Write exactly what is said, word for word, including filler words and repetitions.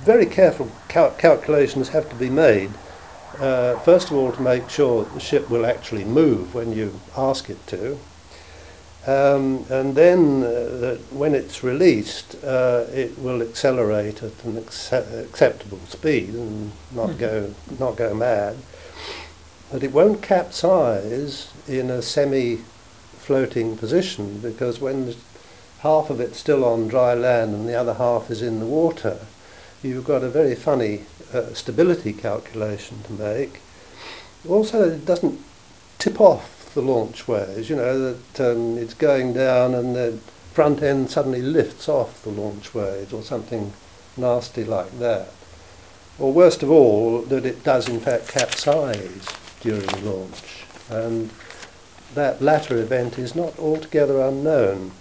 very careful cal calculations have to be made. Uh, first of all, to make sure that the ship will actually move when you ask it to. Um, and then uh, that when it's released, uh, it will accelerate at an accept acceptable speed and not go not go mad. But it won't capsize in a semi-floating position, because when half of it's still on dry land and the other half is in the water, you've got a very funny uh, stability calculation to make. Also, it doesn't tip off the launchways, you know, that um, it's going down and the front end suddenly lifts off the launchways or something nasty like that. Or worst of all, that it does in fact capsize during launch. And that latter event is not altogether unknown.